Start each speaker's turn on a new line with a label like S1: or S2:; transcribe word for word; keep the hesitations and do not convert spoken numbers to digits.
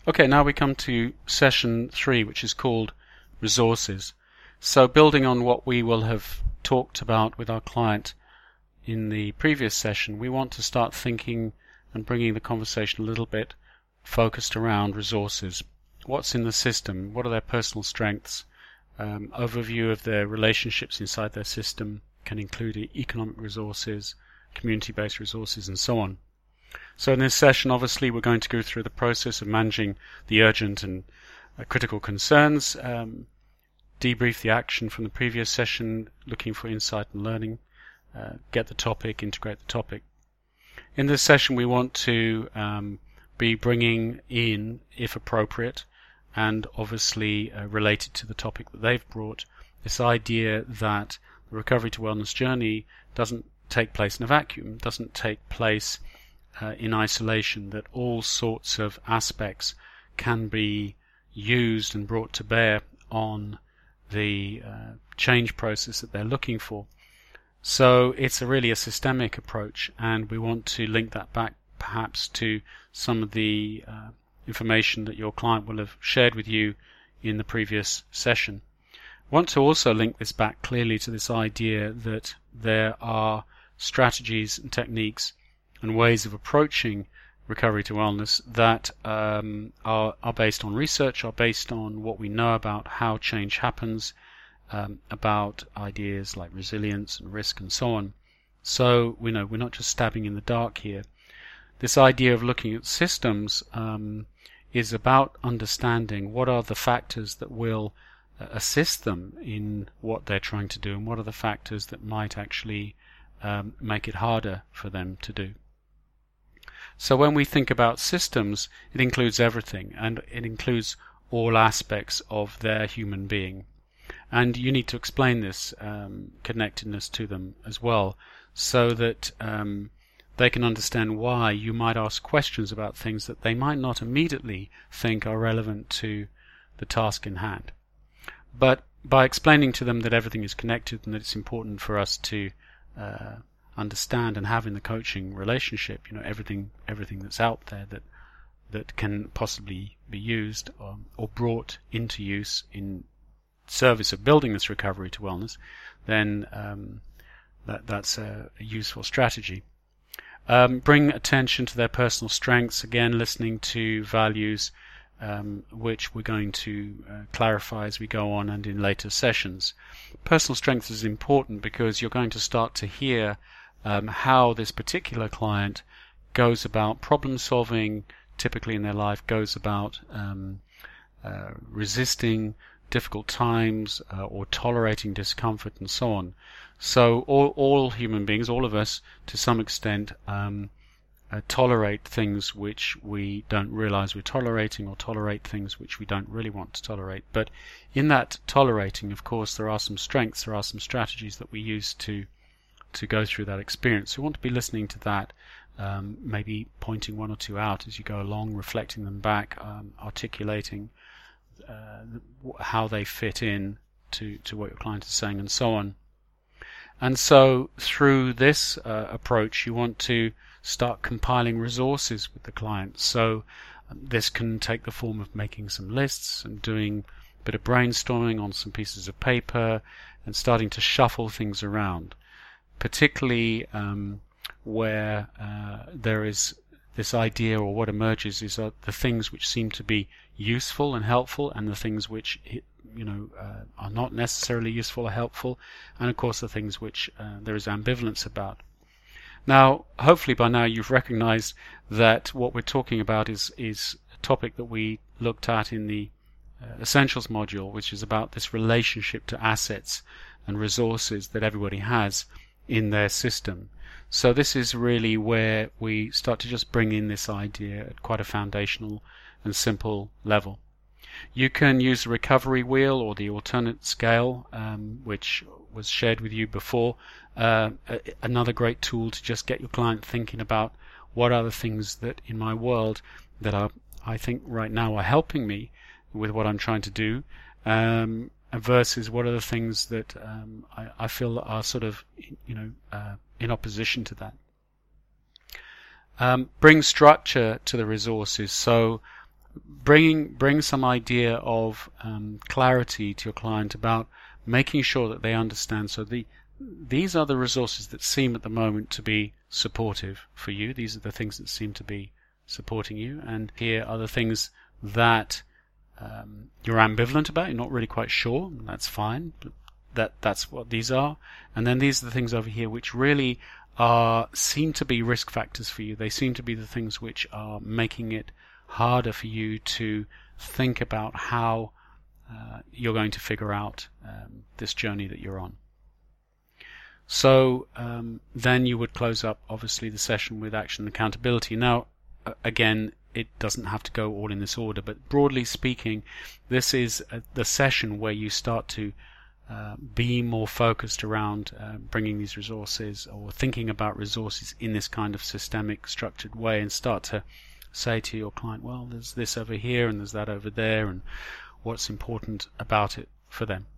S1: Okay, now we come to session three, which is called resources. So building on what we will have talked about with our client in the previous session, we want to start thinking and bringing the conversation a little bit focused around resources. What's in the system? What are their personal strengths? Um, overview of their relationships inside their system can include economic resources, community-based resources, and so on. So in this session, obviously, we're going to go through the process of managing the urgent and uh, critical concerns, um, debrief the action from the previous session, looking for insight and learning, uh, get the topic, integrate the topic. In this session, we want to um, be bringing in, if appropriate, and obviously uh, related to the topic that they've brought, this idea that the recovery to wellness journey doesn't take place in a vacuum, doesn't take place Uh, in isolation, that all sorts of aspects can be used and brought to bear on the uh, change process that they're looking for. So it's a really a systemic approach, and we want to link that back perhaps to some of the uh, information that your client will have shared with you in the previous session. I want to also link this back clearly to this idea that there are strategies and techniques and ways of approaching recovery to wellness that um, are, are based on research, are based on what we know about how change happens, um, about ideas like resilience and risk and so on. So we know we're not just stabbing in the dark here. This idea of looking at systems um, is about understanding what are the factors that will uh, assist them in what they're trying to do, and what are the factors that might actually um, make it harder for them to do. So when we think about systems, it includes everything, and it includes all aspects of their human being. And you need to explain this um, connectedness to them as well, so that um, they can understand why you might ask questions about things that they might not immediately think are relevant to the task in hand. But by explaining to them that everything is connected and that it's important for us to uh, understand and have in the coaching relationship, you know, everything everything that's out there that that can possibly be used or, or brought into use in service of building this recovery to wellness, then um, that that's a, a useful strategy. Um, bring attention to their personal strengths, again listening to values um, which we're going to uh, clarify as we go on and in later sessions. Personal strength is important because you're going to start to hear Um, how this particular client goes about problem solving, typically in their life, goes about um, uh, resisting difficult times uh, or tolerating discomfort and so on. So all, all human beings, all of us, to some extent, um, uh, tolerate things which we don't realize we're tolerating, or tolerate things which we don't really want to tolerate. But in that tolerating, of course, there are some strengths, there are some strategies that we use to to go through that experience. So we want to be listening to that, um, maybe pointing one or two out as you go along, reflecting them back, um, articulating uh, how they fit in to, to what your client is saying, and so on. And so through this uh, approach, you want to start compiling resources with the client. So um, this can take the form of making some lists and doing a bit of brainstorming on some pieces of paper and starting to shuffle things around, particularly um, where uh, there is this idea, or what emerges is uh, the things which seem to be useful and helpful, and the things which you know uh, are not necessarily useful or helpful, and of course the things which uh, there is ambivalence about. Now, hopefully by now you've recognized that what we're talking about is is a topic that we looked at in the uh, Essentials module, which is about this relationship to assets and resources that everybody has in their system. So this is really where we start to just bring in this idea at quite a foundational and simple level. You can use the recovery wheel or the alternate scale, um, which was shared with you before. Uh, another great tool to just get your client thinking about what are the things that in my world that are, I think right now, are helping me with what I'm trying to do, um, versus what are the things that um, I, I feel are sort of, you know, uh, in opposition to that. Um, bring structure to the resources. So bringing bring some idea of um, clarity to your client about making sure that they understand. So the these are the resources that seem at the moment to be supportive for you. These are the things that seem to be supporting you, and here are the things that um, you're ambivalent about. You're not really quite sure. That's fine. But that that's what these are. And then these are the things over here which really are seem to be risk factors for you. They seem to be the things which are making it harder for you to think about how uh, you're going to figure out um, this journey that you're on. So um, then you would close up, obviously, the session with action and accountability. Now, uh, again, it doesn't have to go all in this order, but broadly speaking, this is uh, the session where you start to uh, be more focused around uh, bringing these resources or thinking about resources in this kind of systemic, structured way, and start to say to your client, well, there's this over here and there's that over there, and what's important about it for them.